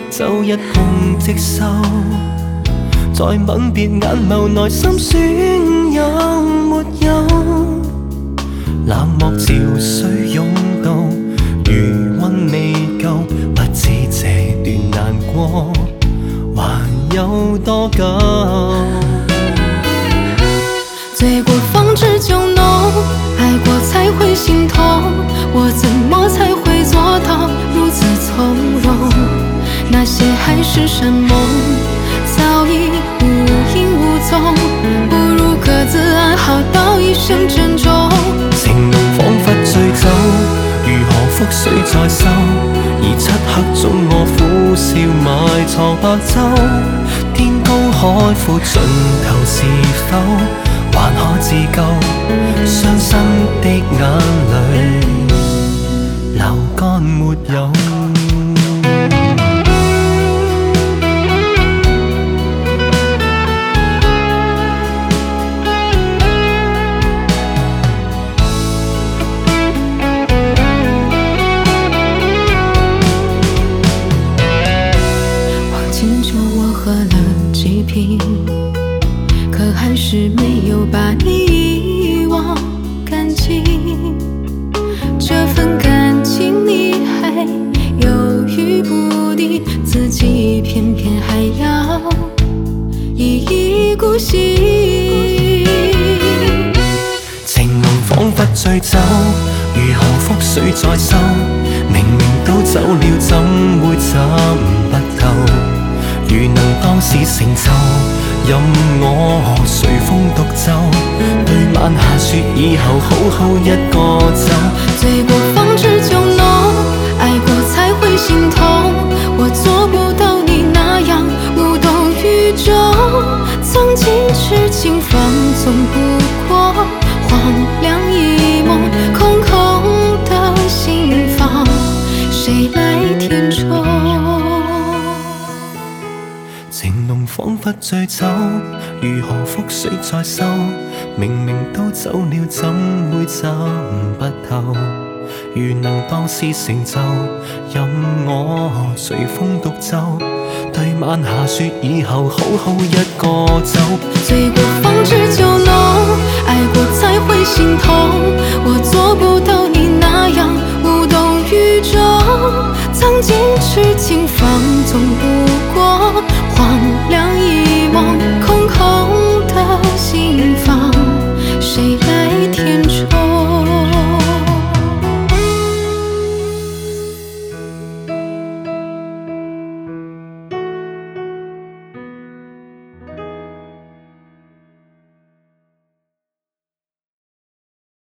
就一碰即收，在吻別眼眸內心酸有沒有？冷漠潮水湧到，餘溫未夠，不知這段難過還有多久？ 醉過方知酒濃，愛過才會心痛，我怎麼才會做到如此從容？那些海誓山盟早已無影無蹤，不如各自安好，道一聲珍重。 情濃彷彿醉酒，如何覆水再收？而漆黑中我苦笑埋藏白晝，天高海闊盡頭是否還可自救？傷心的眼淚流乾沒有？ 喝了几瓶，可还是没有把你一忘干净。这份感情你还犹豫不定，自己偏偏还要一意孤行。 情濃彷彿醉酒，如何覆水再收？明明都走了，怎會找不透？如能當是成就，任我隨風獨奏，對晚霞說以後好好一個走。 醉過方知酒濃，愛過才會心痛，我做不到你那樣無動於衷。曾經痴情放縱不過，荒涼一夢，空空的心房，誰來填充？ 情濃彷彿醉酒，如何覆水再收？明明都走了，怎會找不透？如能當是成就，任我隨風獨奏，對晚霞說以後好好一個走。 醉過方知